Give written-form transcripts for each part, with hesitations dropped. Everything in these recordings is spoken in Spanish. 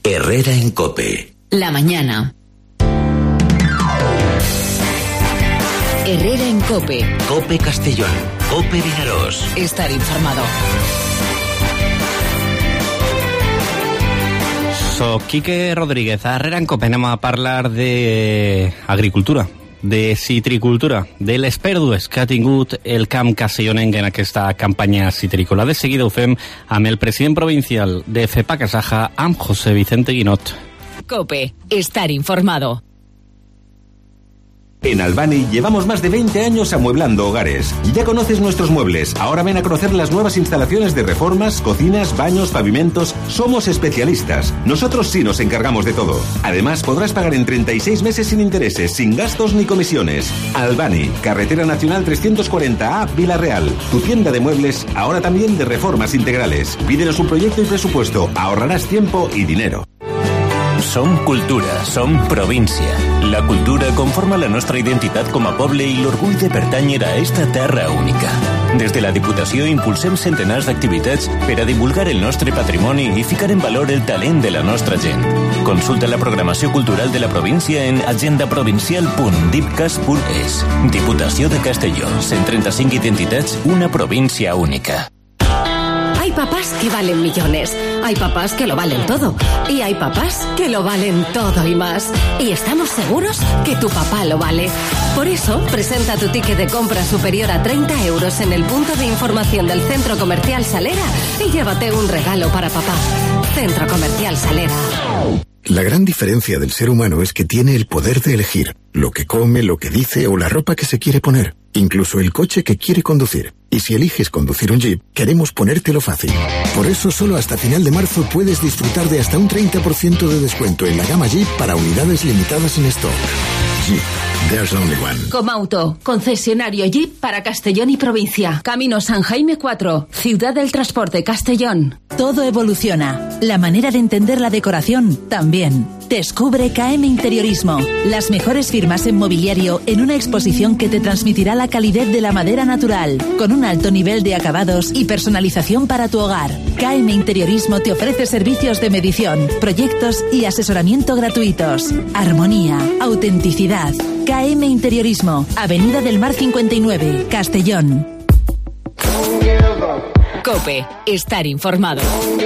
Herrera en COPE. La mañana. Herrera en COPE. COPE Castellón. COPE Vinaroz. Estar informado. Soc Quique Rodríguez. A Herrera en COPE anem a parlar d'agricultura, de citricultura, de les pèrdues que ha tingut el camp castellonenc en aquesta campanya citrícola. De seguida ho fem amb el president provincial de FEPAC Saja, amb José Vicente Guinot. COPE. Estar informado. En Albani llevamos más de 20 años amueblando hogares. Ya conoces nuestros muebles. Ahora ven a conocer las nuevas instalaciones de reformas, cocinas, baños, pavimentos. Somos especialistas. Nosotros sí nos encargamos de todo. Además, podrás pagar en 36 meses sin intereses, sin gastos ni comisiones. Albani, Carretera Nacional 340A, Vila-real. Tu tienda de muebles, ahora también de reformas integrales. Pídenos un proyecto y presupuesto. Ahorrarás tiempo y dinero. Som cultura, som província. La cultura conforma la nostra identitat com a poble i l'orgull de pertànyer a esta terra única. Des de la Diputació impulsem centenars d'activitats per a divulgar el nostre patrimoni i ficar en valor el talent de la nostra gent. Consulta la programació cultural de la província en agendaprovincial.dipcas.es. Diputació de Castelló, 135 identitats, una província única. Hay papás que valen millones, hay papás que lo valen todo y hay papás que lo valen todo y más. Y estamos seguros que tu papá lo vale. Por eso, presenta tu ticket de compra superior a 30 euros en el punto de información del Centro Comercial Salera y llévate un regalo para papá. Centro Comercial Salera. La gran diferencia del ser humano es que tiene el poder de elegir lo que come, lo que dice o la ropa que se quiere poner, incluso el coche que quiere conducir. Y si eliges conducir un Jeep, queremos ponértelo fácil. Por eso solo hasta final de marzo puedes disfrutar de hasta un 30% de descuento en la gama Jeep para unidades limitadas en stock. Jeep, there's only one. Comauto, concesionario Jeep para Castellón y provincia. Camino San Jaime 4, Ciudad del Transporte, Castellón. Todo evoluciona. La manera de entender la decoración también. Descubre KM Interiorismo, las mejores firmas en mobiliario en una exposición que te transmitirá la calidez de la madera natural, con un alto nivel de acabados y personalización para tu hogar. KM Interiorismo te ofrece servicios de medición, proyectos y asesoramiento gratuitos. Armonía, autenticidad. KM Interiorismo, Avenida del Mar 59, Castellón. COPE. Estar informado.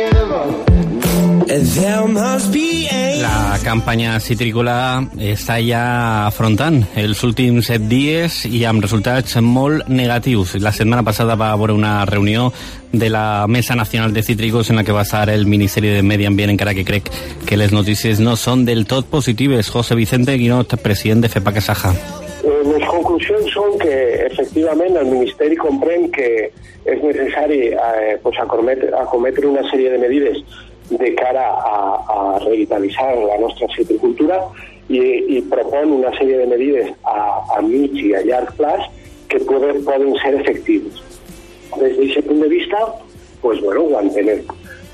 La campanya citrícola està ja afrontant els últims 7 dies i amb resultats molt negatius. La setmana passada va haver una reunió de la Mesa Nacional de Cítricos en la que va estar el Ministeri de Medi Ambient, encara que crec que les notícies no són del tot positives. José Vicente Guinot, president de FEPAC Saja. Les conclusions són que efectivament el Ministeri comprèn que és necessari acometre una sèrie de medides de cara a revitalitzar la nostra citricultura i propon una sèrie de medides a mig i a llarg plaç que poden ser efectives. Des d'aquest punt de vista, ho entenem.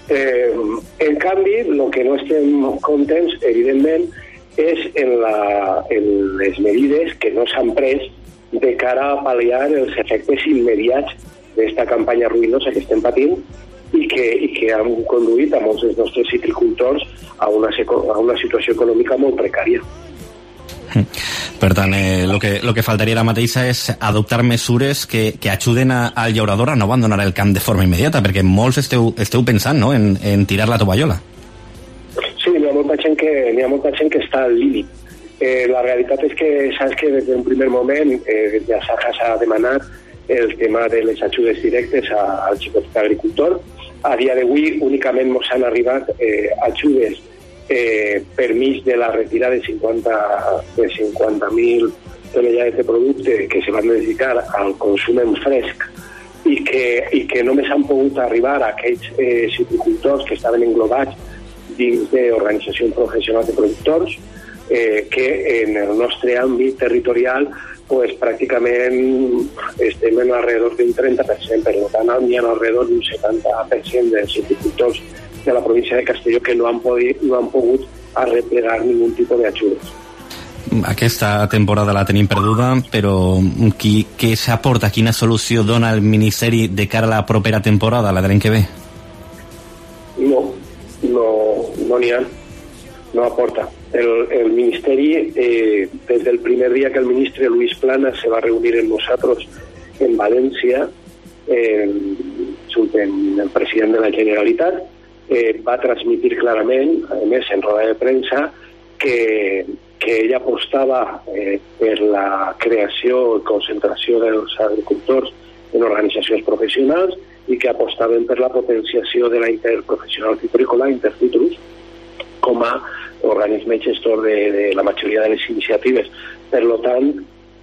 En canvi, el que no estem contents, evidentment, és en les medides que no s'han pres de cara a pal·liar els efectes immediats d'esta campanya ruïnosa que estem patint i que han conduït a molts dels nostres citricultors a una situació econòmica molt precària. Per tant, el que faltaria ara mateix és adoptar mesures que ajuden al llaurador a no abandonar el camp de forma immediata, perquè molts esteu pensant, no?, en tirar la tovallola. Sí, hi ha molta gent que està al límit. La realitat és que saps que des d'un primer moment ja s'ha demanat el tema de les ajudes directes al xicotet agricultor. A dia d'avui únicament ens han arribat ajudes per mig de la retirada de 50.000 tonelades de producte que se van dedicar al consum en fresc i que només han pogut arribar a aquells citricultors que estaven englobats dins d'organitzacions professionals de productors que en el nostre àmbit territorial pràcticament estem en alrededor d'un 30%, per tant n'hi ha alrededor d'un 70% dels citricultors de la província de Castelló que no han pogut arreplegar ningun tipus d'ajudes. Aquesta temporada la tenim perduda, però què s'aporta, quina solució dona el Ministeri de cara a la propera temporada, la de l'any que ve? No n'hi ha. no aporta. El Ministeri, desde el primer día que el ministre Luis Planas se va a reunir en nosotros en València, el president de la Generalitat va transmitir clarament, a més en roda de premsa, que ella apostava per la creació i concentració dels agricultors en organitzacions professionals i que apostaven per la potenciació de la interprofessional citrícola, Intercitrus, com a organisme gestor de la majoria de les iniciatives. Per tant,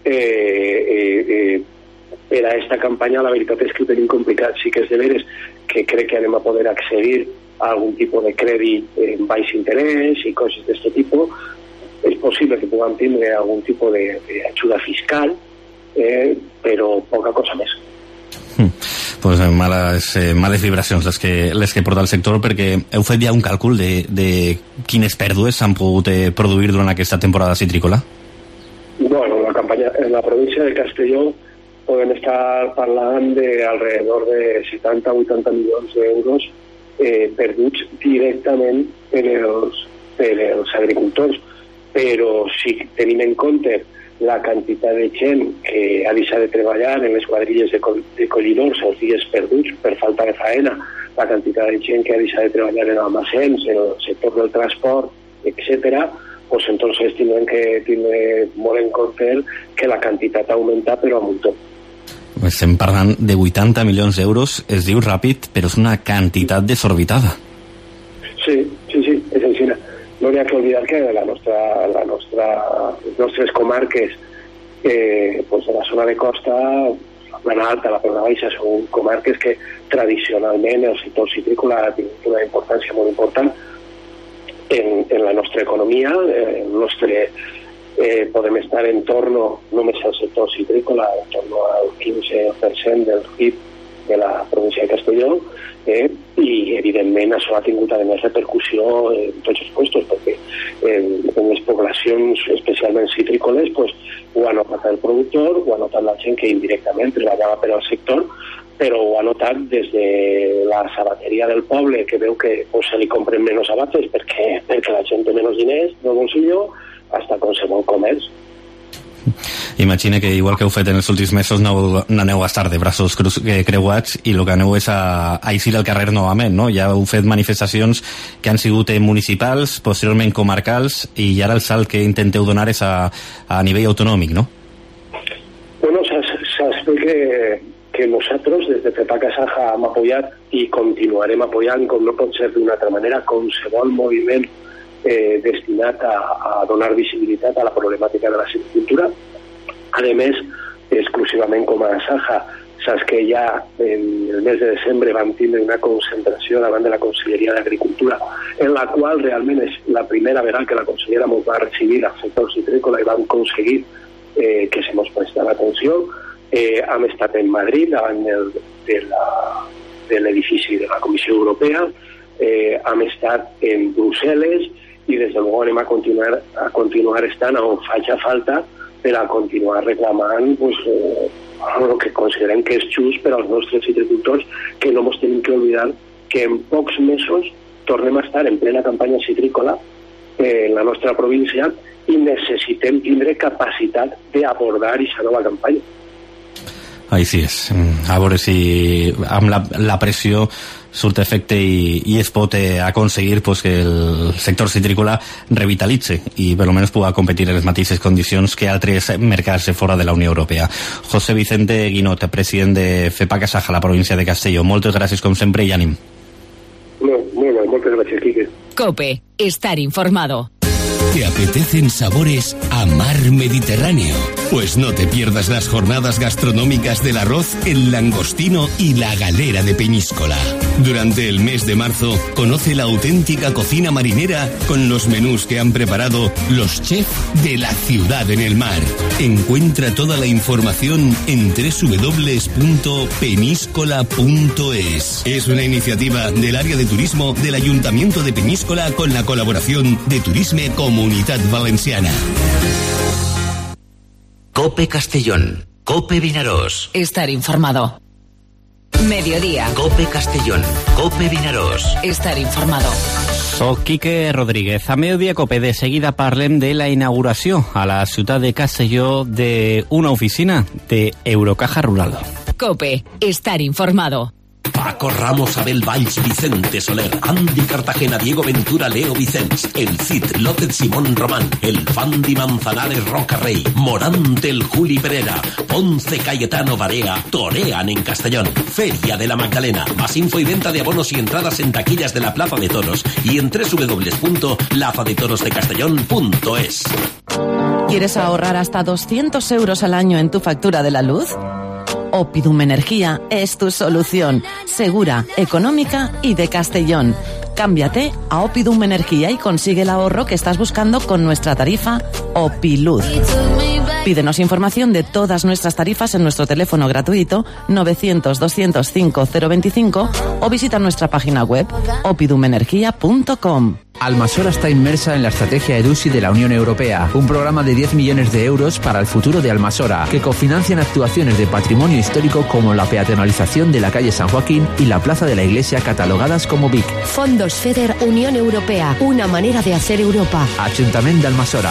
per a aquesta campanya la veritat és que ho tenim complicat. Sí que és de veres que crec que anem a poder accedir a algun tipus de crèdit en baix interès i coses d'aquest tipus. És possible que puguem tindre algun tipus d'ajuda fiscal, però poca cosa més. Pues males vibracions les que porta el sector, perquè heu fet ja un càlcul de quines pèrdues s'han pogut produir durant aquesta temporada citrícola? Bueno, en la província de Castelló podem estar parlant d'alrededor de 70-80 milions d'euros perduts directament per els agricultors, però si tenim en compte la quantitat de gent que ha deixat de treballar en les quadrilles de collidors els dies perduts per falta de faena, la quantitat de gent que ha deixat de treballar en almacens, en el sector del transport, etc., pues entonces tindrem que tindre molt en compte que la quantitat augmenta però a muntó. Estem parlant de 80 milions d'euros, es diu ràpid, però és una quantitat desorbitada. Sí, és així. No hi ha que oblidar que les nostres comarques pues de la zona de costa, la plana alta, la plana baixa, són comarques que tradicionalment el sector citrícola ha tingut una importància molt important en la nostra economia. Podem estar en torno, només al sector citrícola, en torno al 15% del PIB de la província de Castelló, i evidentment això ha tingut a més repercussió en tots els puestos, perquè en les poblacions especialment citrícoles pues, ho ha notat el productor, ho ha notat la gent que indirectament treballava per al sector, però ho ha notat des de la sabateria del poble, que veu que pues, se li compren menys sabates perquè la gent té menys diners del bolsillo, hasta qualsevol comerç. Imagina que igual que heu fet en els últims mesos no aneu a estar de braços creuats i el que aneu és a eixir al carrer novament, no? Ja heu fet manifestacions que han sigut municipals, posteriorment comarcals, i ara el salt que intenteu donar és a nivell autonòmic, no? Bueno, saps que nosaltres des de FEPAC Asaja hem apoyat i continuarem apoyant, com no pot ser d'una altra manera, qualsevol moviment destinat a donar visibilitat a la problemàtica de la silvicultura. A més, exclusivament com a Asaja, saps que ja en el mes de desembre vam tindre una concentració davant de la Conselleria d'Agricultura, en la qual realment és la primera vegada que la consellera ens va recibir al sector citrícola i vam aconseguir que se ens prestava atenció. Hem estat en Madrid davant de l'edifici de la Comissió Europea, hem estat en Brussel·les i des de luego anem a continuar estant on faci falta per a continuar reclamant pues, el que considerem que és just per als nostres citricultors, que no ens tenim que oblidar que en pocs mesos tornem a estar en plena campanya citrícola en la nostra província i necessitem tindre capacitat d'abordar aquesta nova campanya. Així és. A veure si amb la pressió surt efecte i es pot aconseguir pues, que el sector citrícola revitalitze i per almenys pugui competir en les mateixes condicions que altres mercats fora de la Unió Europea. José Vicente Guinot, president de FEPAC Asaja, la província de Castelló. Moltes gràcies, com sempre, i ànim. Molt bé, moltes gràcies, Quique. COPE, estar informado. ¿Te apetecen sabores a mar Mediterráneo? Pues no te pierdas las jornadas gastronómicas del arroz, el langostino y la galera de Peñíscola. Durante el mes de marzo, conoce la auténtica cocina marinera con los menús que han preparado los chefs de la ciudad en el mar. Encuentra toda la información en www.peniscola.es. Es una iniciativa del área de turismo del Ayuntamiento de Peñíscola con la colaboración de Turisme Comunitat Valenciana. COPE Castellón, COPE Vinaròs. Estar informado. Mediodía. COPE Castellón. COPE Vinaròs. Estar informado. Soc Quique Rodríguez. A mediodía COPE, de seguida parlem de la inauguració a la ciutat de Castelló d'una oficina de Eurocaja Rural. COPE. Estar informado. Paco Ramos, Abel Valls, Vicente Soler, Andy Cartagena, Diego Ventura, Leo Vicens, El Cid, López Simón Román, El Fandi Manzanares Roca Rey, Morante el Juli Pereira, Ponce Cayetano Varea, torean en Castellón. Feria de la Magdalena. Más info y venta de abonos y entradas en taquillas de la Plaza de Toros y en www.plazadetorosdecastellón.es. ¿Quieres ahorrar hasta 200 euros al año en tu factura de la luz? Opidum Energía es tu solución, segura, económica y de Castellón. Cámbiate a Opidum Energía y consigue el ahorro que estás buscando con nuestra tarifa Opiluz. Pídenos información de todas nuestras tarifas en nuestro teléfono gratuito 900-205-025 o visita nuestra página web opidumenergia.com. Almasora está inmersa en la estrategia EDUSI de la Unión Europea, un programa de 10 millones de euros para el futuro de Almasora, que cofinancian actuaciones de patrimonio histórico como la peatonalización de la calle San Joaquín y la plaza de la iglesia catalogadas como BIC. Fondos FEDER Unión Europea, una manera de hacer Europa. Ayuntamiento de Almasora.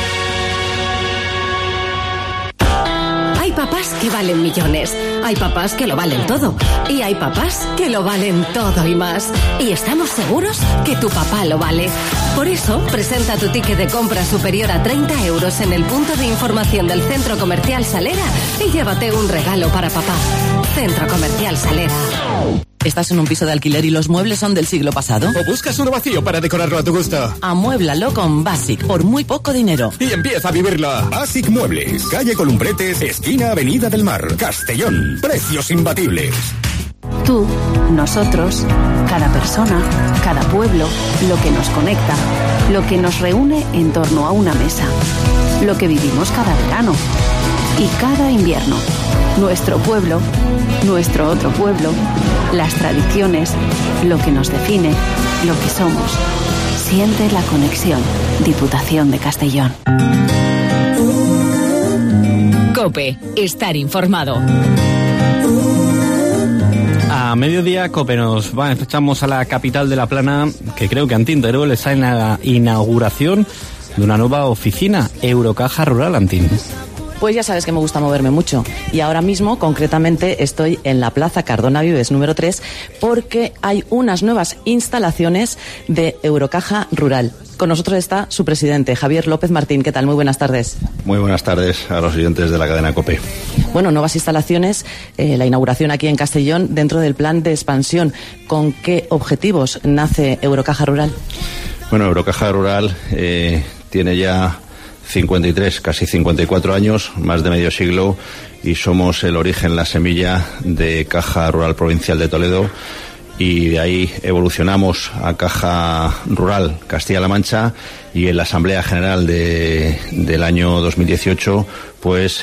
Hay papás que valen millones, hay papás que lo valen todo y hay papás que lo valen todo y más. Y estamos seguros que tu papá lo vale. Por eso, presenta tu ticket de compra superior a 30 euros en el punto de información del Centro Comercial Salera y llévate un regalo para papá. Centro Comercial Salera. ¿Estás en un piso de alquiler y los muebles son del siglo pasado? ¿O buscas uno vacío para decorarlo a tu gusto? Amuéblalo con Basic, por muy poco dinero. Y empieza a vivirlo. Basic Muebles, calle Columbretes, esquina Avenida del Mar, Castellón. Precios imbatibles. Tú, nosotros, cada persona, cada pueblo, lo que nos conecta, lo que nos reúne en torno a una mesa, lo que vivimos cada verano y cada invierno. Nuestro pueblo, nuestro otro pueblo, las tradiciones, lo que nos define, lo que somos. Siente la conexión. Diputación de Castellón. COPE. Estar informado. A mediodía, COPE, nos echamos a la capital de La Plana, que creo que Antín Teruel está en la inauguración de una nueva oficina, Eurocaja Rural, Antín. Pues ya sabes que me gusta moverme mucho y ahora mismo concretamente estoy en la Plaza Cardona Vives número 3 porque hay unas nuevas instalaciones de Eurocaja Rural. Con nosotros está su presidente, Javier López Martín. ¿Qué tal? Muy buenas tardes. Muy buenas tardes a los oyentes de la cadena COPE. Bueno, nuevas instalaciones, la inauguración aquí en Castellón dentro del plan de expansión. ¿Con qué objetivos nace Eurocaja Rural? Bueno, Eurocaja Rural tiene ya 53, casi 54 años, más de medio siglo, y somos el origen, la semilla de Caja Rural Provincial de Toledo, y de ahí evolucionamos a Caja Rural Castilla-La Mancha, y en la Asamblea General del año 2018 pues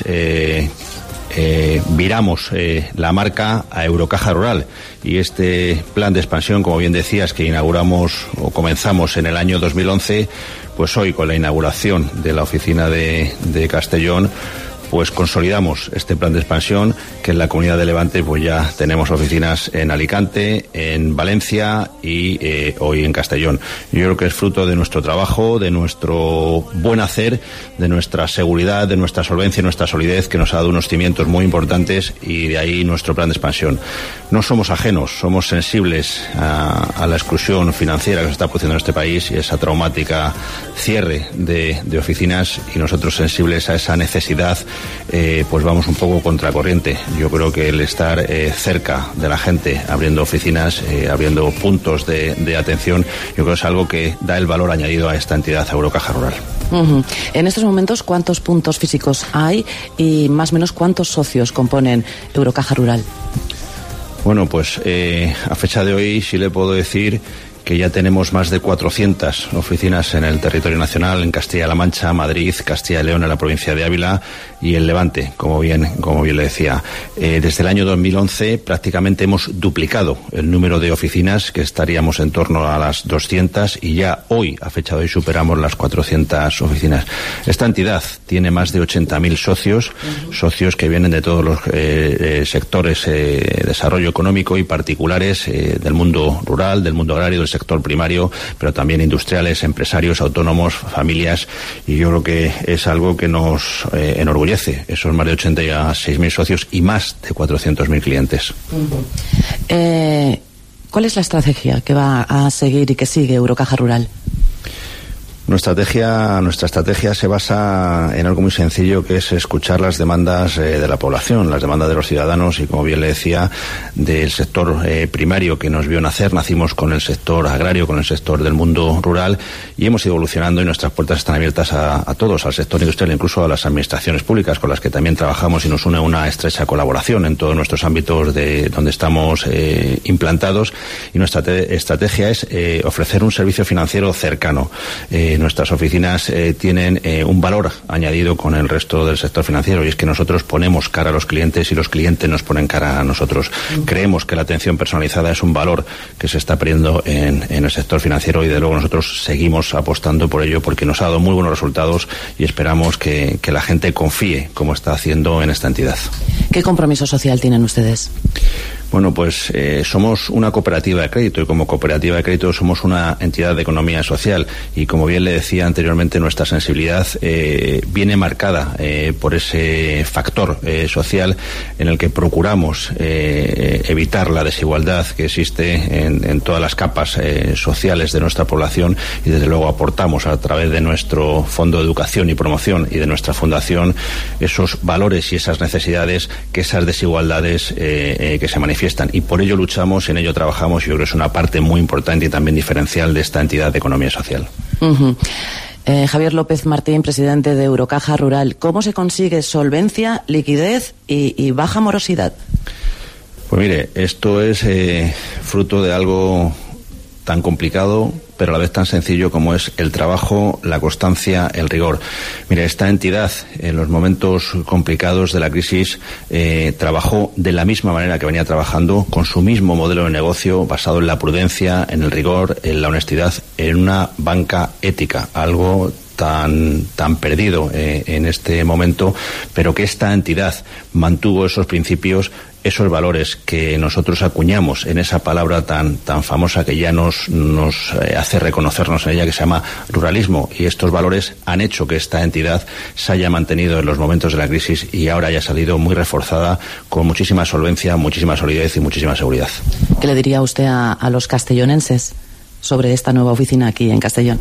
viramos la marca a Eurocaja Rural, y este plan de expansión, como bien decías, que inauguramos o comenzamos en el año 2011, pues hoy con la inauguración de la oficina de Castellón pues consolidamos este plan de expansión, que en la Comunidad de Levante pues ya tenemos oficinas en Alicante, en Valencia y hoy en Castellón. Yo creo que es fruto de nuestro trabajo, de nuestro buen hacer, de nuestra seguridad, de nuestra solvencia y nuestra solidez, que nos ha dado unos cimientos muy importantes, y de ahí nuestro plan de expansión. No somos ajenos, somos sensibles a la exclusión financiera que se está produciendo en este país y esa traumática cierre de oficinas, y nosotros sensibles a esa necesidad pues vamos un poco contracorriente. Yo creo que el estar cerca de la gente, abriendo oficinas, abriendo puntos de atención, yo creo que es algo que da el valor añadido a esta entidad, a Eurocaja Rural. En estos momentos, ¿cuántos puntos físicos hay y más o menos cuántos socios componen Eurocaja Rural? Bueno, pues a fecha de hoy sí le puedo decir que ya tenemos más de 400 oficinas en el territorio nacional, en Castilla-La Mancha, Madrid, Castilla y León, en la provincia de Ávila y el Levante, como bien le decía. Desde el año 2011 prácticamente hemos duplicado el número de oficinas, que estaríamos en torno a las 200, y ya hoy, a fecha de hoy, superamos las 400 oficinas. Esta entidad tiene más de 80.000 socios que vienen de todos los sectores de desarrollo económico y particulares, del mundo rural, del mundo agrario, del sector primario, pero también industriales, empresarios, autónomos, familias, y yo creo que es algo que nos enorgullece, esos más de 86.000 socios y más de 400.000 clientes. ¿Cuál es la estrategia que va a seguir y que sigue Eurocaja Rural? Nuestra estrategia se basa en algo muy sencillo, que es escuchar las demandas de la población, las demandas de los ciudadanos, y como bien le decía, del sector primario que nos vio nacer. Nacimos con el sector agrario, con el sector del mundo rural, y hemos ido evolucionando, y nuestras puertas están abiertas a todos, al sector industrial, incluso a las administraciones públicas, con las que también trabajamos, y nos une una estrecha colaboración en todos nuestros ámbitos de donde estamos implantados. Y nuestra estrategia es ofrecer un servicio financiero cercano. Nuestras oficinas tienen un valor añadido con el resto del sector financiero, y es que nosotros ponemos cara a los clientes y los clientes nos ponen cara a nosotros. Creemos que la atención personalizada es un valor que se está perdiendo en el sector financiero, y de luego nosotros seguimos apostando por ello, porque nos ha dado muy buenos resultados, y esperamos que la gente confíe, como está haciendo, en esta entidad. ¿Qué compromiso social tienen ustedes? Bueno, pues somos una cooperativa de crédito, y como cooperativa de crédito somos una entidad de economía social, y como bien le decía anteriormente, nuestra sensibilidad viene marcada por ese factor social en el que procuramos evitar la desigualdad que existe en todas las capas sociales de nuestra población, y desde luego aportamos a través de nuestro Fondo de Educación y Promoción y de nuestra fundación esos valores y esas necesidades, que esas desigualdades que se manifiestan, y por ello luchamos, en ello trabajamos, y yo creo que es una parte muy importante y también diferencial de esta entidad de economía social. Javier López Martín, presidente de Eurocaja Rural, ¿cómo se consigue solvencia, liquidez y baja morosidad? Pues mire, esto es fruto de algo tan complicado, pero a la vez tan sencillo, como es el trabajo, la constancia, el rigor. Mire, esta entidad, en los momentos complicados de la crisis, trabajó de la misma manera que venía trabajando, con su mismo modelo de negocio, basado en la prudencia, en el rigor, en la honestidad, en una banca ética, algo tan perdido en este momento, pero que esta entidad mantuvo esos principios, esos valores que nosotros acuñamos en esa palabra tan famosa que ya nos hace reconocernos en ella, que se llama ruralismo, y estos valores han hecho que esta entidad se haya mantenido en los momentos de la crisis, y ahora haya salido muy reforzada, con muchísima solvencia, muchísima solidez y muchísima seguridad. ¿Qué le diría usted a los castellonenses sobre esta nueva oficina aquí en Castellón?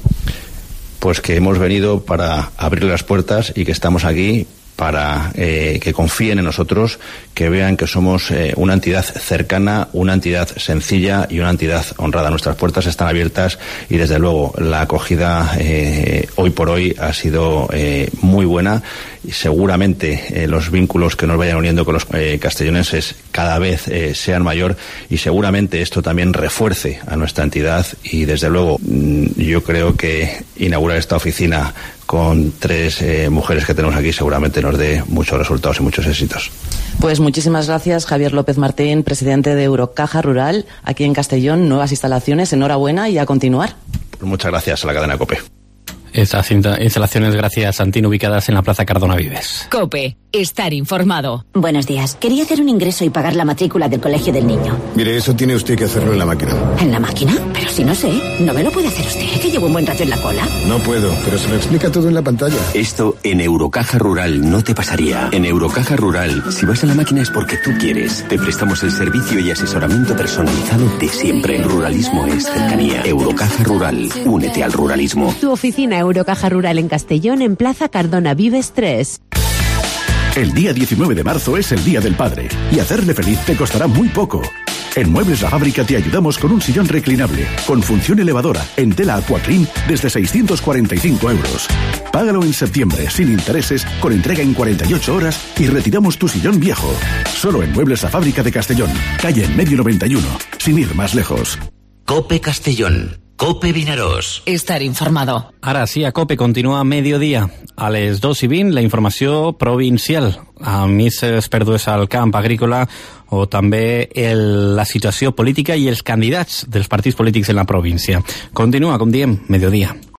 Pues que hemos venido para abrir las puertas, y que estamos aquí para que confíen en nosotros, que vean que somos una entidad cercana, una entidad sencilla y una entidad honrada. Nuestras puertas están abiertas, y desde luego la acogida hoy por hoy ha sido muy buena, y seguramente los vínculos que nos vayan uniendo con los castellonenses cada vez sean mayor, y seguramente esto también refuerce a nuestra entidad, y desde luego yo creo que inaugurar esta oficina con 3 mujeres que tenemos aquí seguramente nos dé muchos resultados y muchos éxitos. Pues muchísimas gracias, Javier López Martín, presidente de Eurocaja Rural, aquí en Castellón. Nuevas instalaciones, enhorabuena, y a continuar. Pues muchas gracias a la cadena COPE. Estas instalaciones, gracias, Santín, ubicadas en la Plaza Cardona Vives. COPE, estar informado. Buenos días. Quería hacer un ingreso y pagar la matrícula del colegio del niño. Mire, eso tiene usted que hacerlo en la máquina. ¿En la máquina? Pero si no sé, ¿no me lo puede hacer usted, que llevo un buen rato en la cola? No puedo, pero se lo explica todo en la pantalla. Esto en Eurocaja Rural no te pasaría. En Eurocaja Rural, si vas a la máquina es porque tú quieres. Te prestamos el servicio y asesoramiento personalizado de siempre. Ruralismo es cercanía. Eurocaja Rural. Únete al ruralismo. Tu oficina Eurocaja Rural en Castellón, en Plaza Cardona Vives 3. El día 19 de marzo es el Día del Padre, y hacerle feliz te costará muy poco. En Muebles La Fábrica te ayudamos con un sillón reclinable, con función elevadora, en tela Aquaclean, desde 645 euros. Págalo en septiembre, sin intereses, con entrega en 48 horas, y retiramos tu sillón viejo. Solo en Muebles La Fábrica de Castellón, calle en Medio 91, sin ir más lejos. COPE Castellón. COPE Vinaròs. Estar informado. Ara sí, a COPE continua a mediodía. A les 2:20, la informació provincial. A més pèrdues al camp agrícola o també la situació política i els candidats dels partits polítics en la província. Continua, com diem, mediodía.